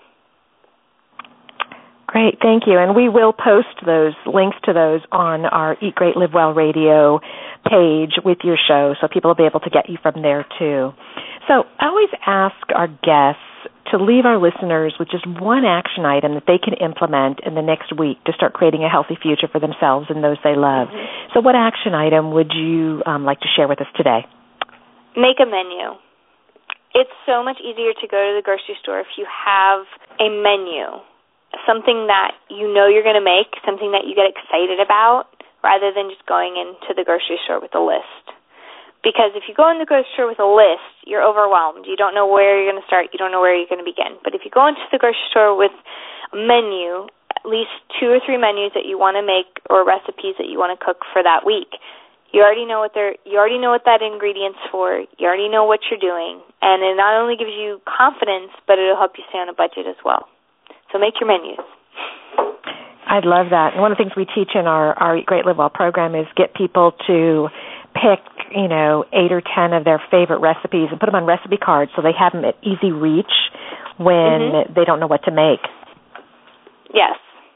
Great, thank you. And we will post those links to those on our Eat Great, Live Well radio page with your show, so people will be able to get you from there too. So I always ask our guests to leave our listeners with just one action item that they can implement in the next week to start creating a healthy future for themselves and those they love. Mm-hmm. So what action item would you um, like to share with us today? Make a menu. It's so much easier to go to the grocery store if you have a menu, something that you know you're going to make, something that you get excited about, rather than just going into the grocery store with a list. Because if you go in the grocery store with a list, you're overwhelmed. You don't know where you're going to start. You don't know where you're going to begin. But if you go into the grocery store with a menu, at least two or three menus that you want to make or recipes that you want to cook for that week, you already know what they're. You already know what that ingredient's for. You already know what you're doing, and it not only gives you confidence, but it'll help you stay on a budget as well. So make your menus. I love that. And one of the things we teach in our, our Eat Great, Live Well program is get people to pick, you know, eight or ten of their favorite recipes and put them on recipe cards so they have them at easy reach when mm-hmm. they don't know what to make. Yes,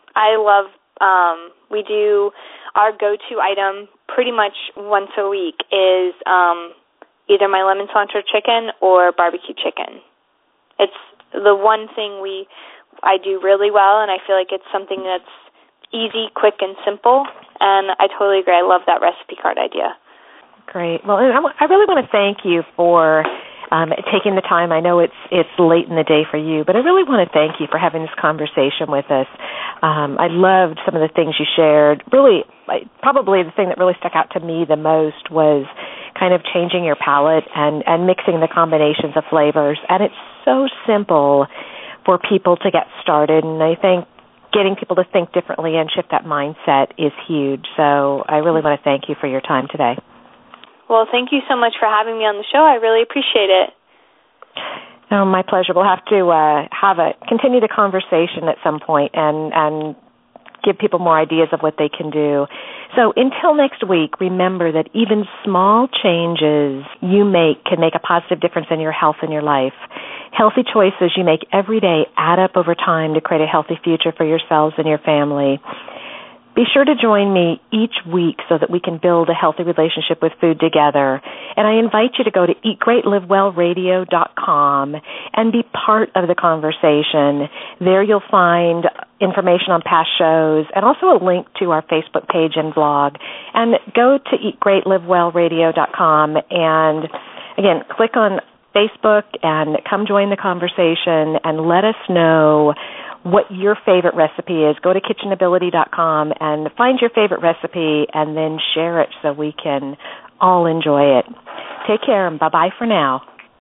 I love, um, we do, our go-to item pretty much once a week is um, either my lemon cilantro chicken or barbecue chicken. It's the one thing we I do really well, and I feel like it's something that's easy, quick, and simple, and I totally agree. I love that recipe card idea. Great. Well, I, w- I really want to thank you for um, taking the time. I know it's it's late in the day for you, but I really want to thank you for having this conversation with us. Um, I loved some of the things you shared. Really, I, probably the thing that really stuck out to me the most was kind of changing your palate and, and mixing the combinations of flavors. And it's so simple for people to get started, and I think getting people to think differently and shift that mindset is huge. So I really want to thank you for your time today. Well, thank you so much for having me on the show. I really appreciate it. Oh, my pleasure. We'll have to uh, have a continue the conversation at some point and, and give people more ideas of what they can do. So until next week, remember that even small changes you make can make a positive difference in your health and your life. Healthy choices you make every day add up over time to create a healthy future for yourselves and your family. Be sure to join me each week so that we can build a healthy relationship with food together. And I invite you to go to eat great live well radio dot com and be part of the conversation. There you'll find information on past shows and also a link to our Facebook page and blog. And go to eat great live well radio dot com and, again, click on Facebook and come join the conversation and let us know what your favorite recipe is. Go to kitchen ability dot com and find your favorite recipe and then share it so we can all enjoy it. Take care and bye-bye for now.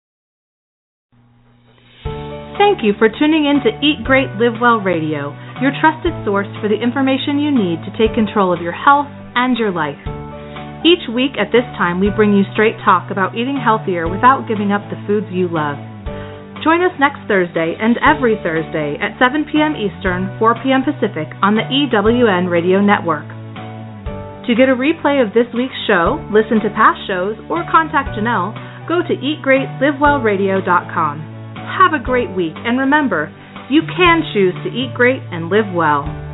Thank you for tuning in to Eat Great, Live Well Radio, your trusted source for the information you need to take control of your health and your life. Each week at this time, we bring you straight talk about eating healthier without giving up the foods you love. Join us next Thursday and every Thursday at seven p.m. Eastern, four p.m. Pacific on the E W N Radio Network. To get a replay of this week's show, listen to past shows, or contact Janelle, go to eat great live well radio dot com. Have a great week, and remember, you can choose to eat great and live well.